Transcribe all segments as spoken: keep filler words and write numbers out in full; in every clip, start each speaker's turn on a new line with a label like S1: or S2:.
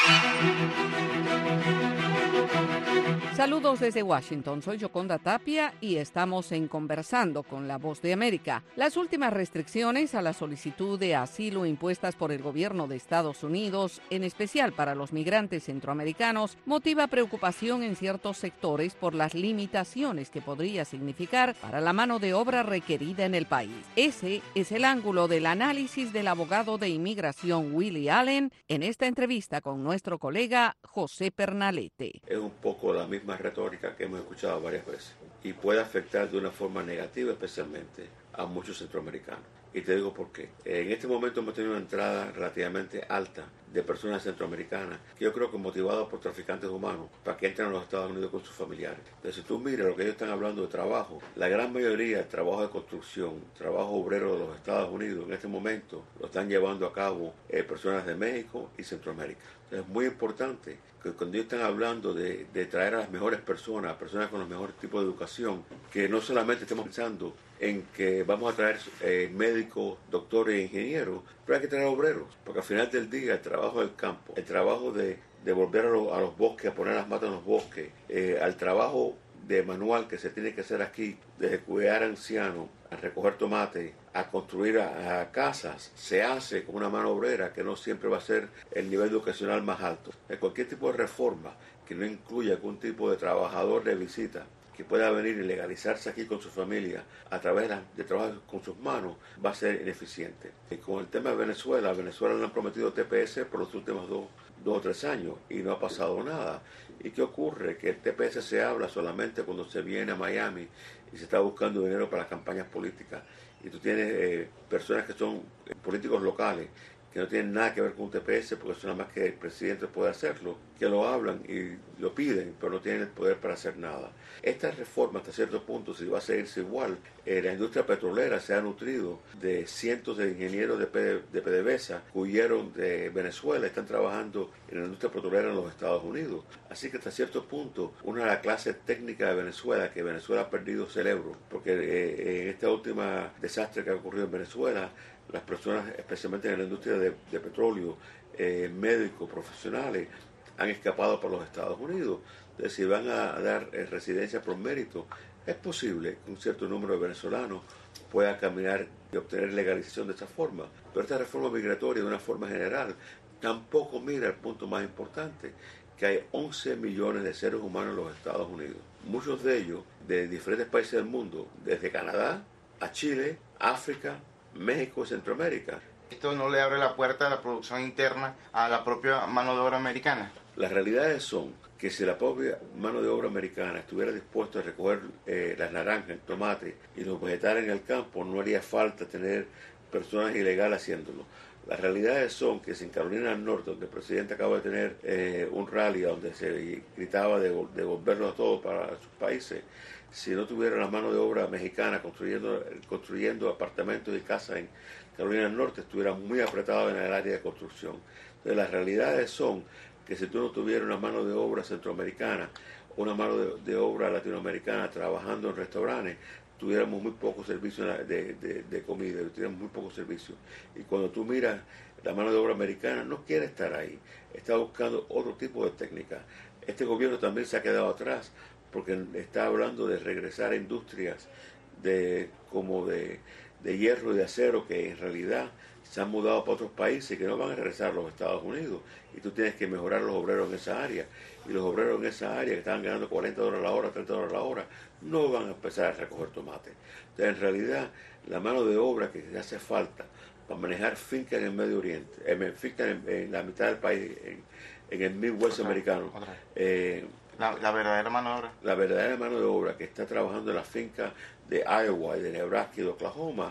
S1: Saludos desde Washington, soy Yoconda Tapia y estamos en Conversando con la Voz de América. Las últimas restricciones a la solicitud de asilo impuestas por el gobierno de Estados Unidos, en especial para los migrantes centroamericanos, motiva preocupación en ciertos sectores por las limitaciones que podría significar para la mano de obra requerida en el país. Ese es el ángulo del análisis del abogado de inmigración Willie Allen en esta entrevista con nuestro colega José Pernalete.
S2: Es un poco la misma retórica que hemos escuchado varias veces y puede afectar de una forma negativa especialmente a muchos centroamericanos. Y te digo por qué. En este momento hemos tenido una entrada relativamente alta de personas centroamericanas que yo creo que motivadas por traficantes humanos para que entren a los Estados Unidos con sus familiares. Entonces, si tú miras lo que ellos están hablando de trabajo, la gran mayoría de trabajo de construcción, trabajo obrero de los Estados Unidos en este momento lo están llevando a cabo eh, personas de México y Centroamérica. Entonces, es muy importante que cuando ellos están hablando de, de traer a las mejores personas, personas con los mejores tipos de educación, que no solamente estemos pensando en que vamos a traer eh, médicos, doctores e ingenieros, pero hay que traer obreros, porque al final del día el trabajo del campo, el trabajo de, de volver a, lo, a los bosques, a poner las matas en los bosques, eh, al trabajo de manual que se tiene que hacer aquí, desde cuidar a ancianos, a recoger tomates, a construir a, a casas, se hace con una mano obrera que no siempre va a ser el nivel educacional más alto. En cualquier tipo de reforma que no incluya algún tipo de trabajador de visita, que pueda venir y legalizarse aquí con su familia a través de trabajar con sus manos, va a ser ineficiente. Y con el tema de Venezuela, a Venezuela le han prometido T P S por los últimos dos, dos o tres años y no ha pasado nada. ¿Y qué ocurre? Que el T P S se habla solamente cuando se viene a Miami y se está buscando dinero para las campañas políticas. Y tú tienes eh, personas que son políticos locales, que no tienen nada que ver con un T P S, porque eso nada más que el presidente puede hacerlo, que lo hablan y lo piden, pero no tienen el poder para hacer nada. Esta reforma, hasta cierto punto, si va a seguirse igual, eh, la industria petrolera se ha nutrido de cientos de ingenieros de, P, de PDVSA que huyeron de Venezuela, están trabajando en la industria petrolera en los Estados Unidos. Así que hasta cierto punto, una de las clases técnicas de Venezuela, que Venezuela ha perdido cerebro, porque eh, en esta última desastre que ha ocurrido en Venezuela, las personas, especialmente en la industria de, de petróleo, eh, médicos, profesionales, han escapado por los Estados Unidos. Entonces, si van a dar eh, residencia por mérito, es posible que un cierto número de venezolanos pueda caminar y obtener legalización de esa forma. Pero esta reforma migratoria, de una forma general, tampoco mira el punto más importante, que hay once millones de seres humanos en los Estados Unidos. Muchos de ellos de diferentes países del mundo, desde Canadá a Chile, África, México y Centroamérica.
S3: ¿Esto no le abre la puerta a la producción interna a la propia mano de obra americana?
S2: Las realidades son que si la propia mano de obra americana estuviera dispuesta a recoger eh, las naranjas, el tomate y los vegetales en el campo, no haría falta tener personas ilegales haciéndolo. Las realidades son que si en Carolina del Norte, donde el presidente acaba de tener eh, un rally donde se gritaba de devolverlos a todos para sus países, si no tuviera la mano de obra mexicana construyendo, construyendo apartamentos y casas en Carolina del Norte, estuviera muy apretado en el área de construcción. Entonces las realidades son que si tú no tuvieras una mano de obra centroamericana, una mano de, de obra latinoamericana trabajando en restaurantes, tuviéramos muy pocos servicios de, de, de comida, tuviéramos muy pocos servicios. Y cuando tú miras, la mano de obra americana no quiere estar ahí, está buscando otro tipo de técnica. Este gobierno también se ha quedado atrás porque está hablando de regresar a industrias de, como de, de hierro y de acero que en realidad se han mudado para otros países y que no van a regresar a los Estados Unidos. Y tú tienes que mejorar los obreros en esa área. Y los obreros en esa área que estaban ganando cuarenta dólares la hora, treinta dólares la hora, no van a empezar a recoger tomate. Entonces, en realidad, la mano de obra que hace falta para manejar fincas en el Medio Oriente, en fincas en, en la mitad del país, en, en el Midwest
S3: otra,
S2: americano,
S3: otra.
S2: Eh,
S3: la, la verdadera mano de obra.
S2: La verdadera mano de obra que está trabajando en las fincas de Iowa y de Nebraska y de Oklahoma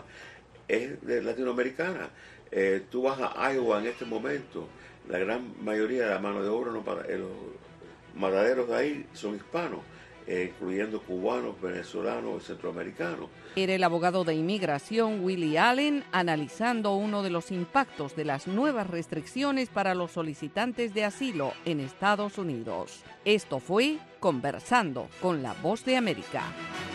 S2: es de latinoamericana. Eh, tú vas a Iowa en este momento, la gran mayoría de la mano de obra, no para, eh, los mataderos de ahí son hispanos, eh, incluyendo cubanos, venezolanos y centroamericanos.
S1: Era el abogado de inmigración Willie Allen analizando uno de los impactos de las nuevas restricciones para los solicitantes de asilo en Estados Unidos. Esto fue Conversando con la Voz de América.